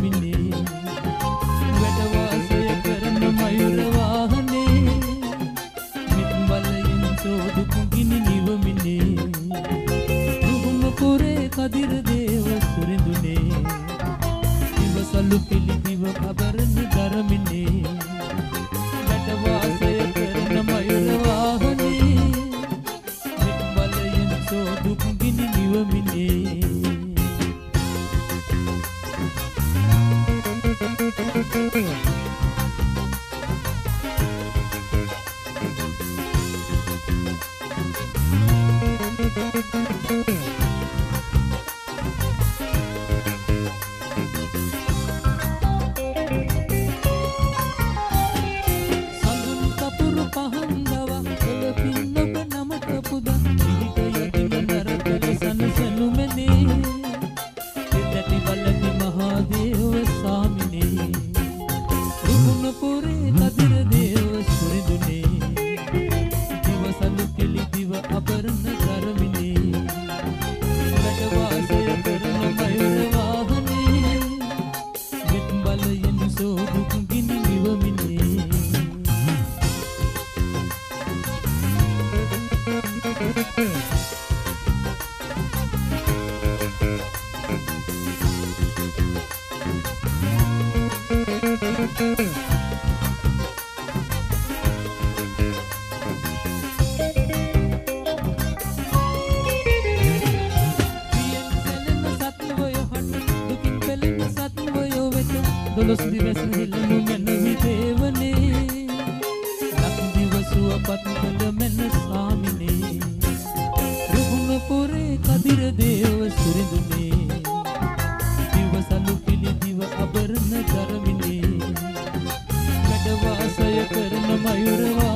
නිවමිනේ වැඩ වාසය කරන මයුර වාහනේ මිත් බලයෙන් සෝදුක් ගිනි නිවමිනේ රුහුණ පුරේ කදිර දේව සුරිඳුනේ දිවසලු පිලි දිව අබරණ ධර්මිනේ වැඩ වාසය කරන මයුර වාහනේ මිත් බලයෙන් සෝදුක් ගිනි නිවමිනේ දොළොස් දිවස හෙළනු මැනවි දේවනේ ලක් දිවසුව පත් කළ මැන ස්වාමිනේ රුහුණ පුරේ කදිර දේව සුරිඳුනේ දිවසලු පිලි දිව අබරණ ධර්මිනේ වැඩ වාසය කරන මයුර